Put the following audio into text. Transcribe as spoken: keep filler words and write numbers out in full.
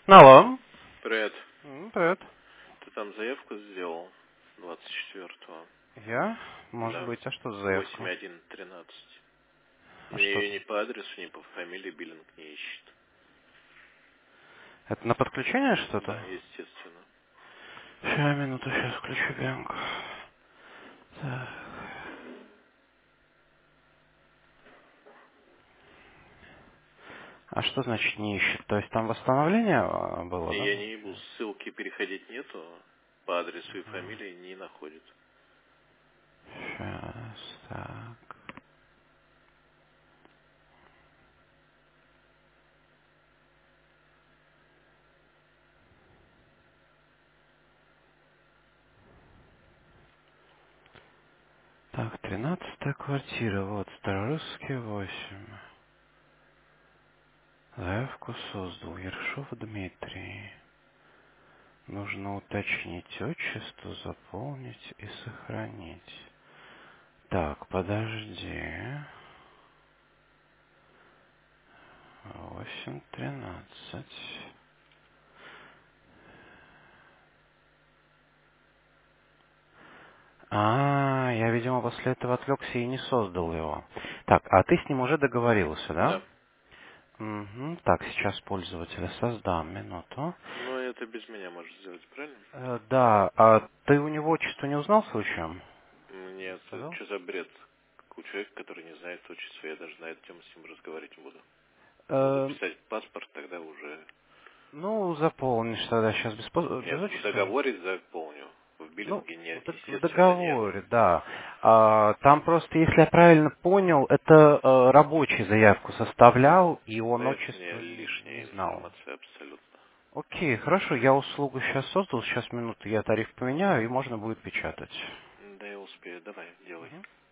Алло. Привет. М, Привет. Ты там заявку сделал двадцать четвёртого? Я? Может Да. быть, а что за восемь заявка? один тринадцать. А Мне что ее там? ни по адресу, ни по фамилии биллинг не ищет. Это на подключение что-то? Да, естественно. Ща, минуту, сейчас включу бянку. Так. А что значит не ищет? То есть там восстановление а, было, Не, да? я не ебу, ссылки переходить нету, по адресу и фамилии не находит. Сейчас, так. Так, тринадцатая квартира, вот, Старорусский восемь. Заявку создал Ершов Дмитрий. Нужно уточнить отчество, заполнить и сохранить. Так, подожди. Восемь тринадцать. А, я, видимо, после этого отвлекся и не создал его. Так, а ты с ним уже договорился, да? Да. Угу. Так, сейчас пользователя создам. Минуту. Но это без меня можешь сделать, правильно? Э, да, а ты у него отчество не узнал случаем? Не Нет, это сказал? что за бред? У человека, который не знает отчество, я даже на эту тему с ним разговаривать не буду. Буду Э, писать паспорт, тогда уже... ну, заполнишь тогда сейчас без, по- без Нет, в отчества. договоре заполню. В Ну, биллинге в нет, дог- в естественно, нет. договоре, да. А, там просто, если я правильно понял, это э, рабочий заявку составлял, и он Да это мне отчество не, не лишняя знал. информация абсолютно. Окей, хорошо, я услугу сейчас создал, сейчас минуту, я тариф поменяю, и можно будет печатать. Да я успею, давай, делай. Мгм.